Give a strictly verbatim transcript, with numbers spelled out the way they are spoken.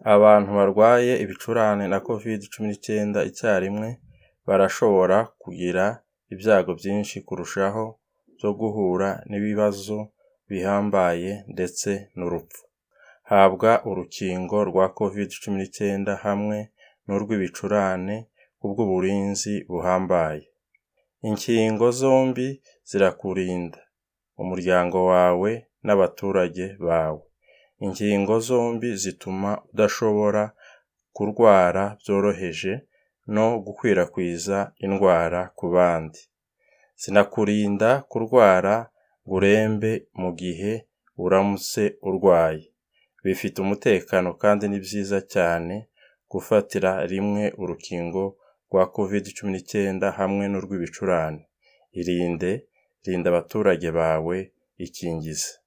Abantu barwaye ibicurane na covid cumi n'icyenda icyarimwe barashobora kugira ibyago byinshi kurushaho byo guhura n'ibibazo bihambaye ndetse n'urupfu. Habwa urukingo rwa covid cumi n'icyenda hamwe n'urw'ibicurane kubw'uburinzi buhambaye. Inkingo zombi zirakurinda, umuryango wawe n'abaturage bawe. Inkingo zombi zituma udashobora kurwara byoroheje no gukwirakwiza indwara ku bandi. Zinakurinda kurwara ngo urembe mu gihe uramutse urwaye. Bifite umutekano kandi ni byiza cyane gufatira rimwe urukingo rwa covid cumi n'icyenda hamwe n'urw'ibicurane. Irinde, rinda abaturage bawe, ikingize.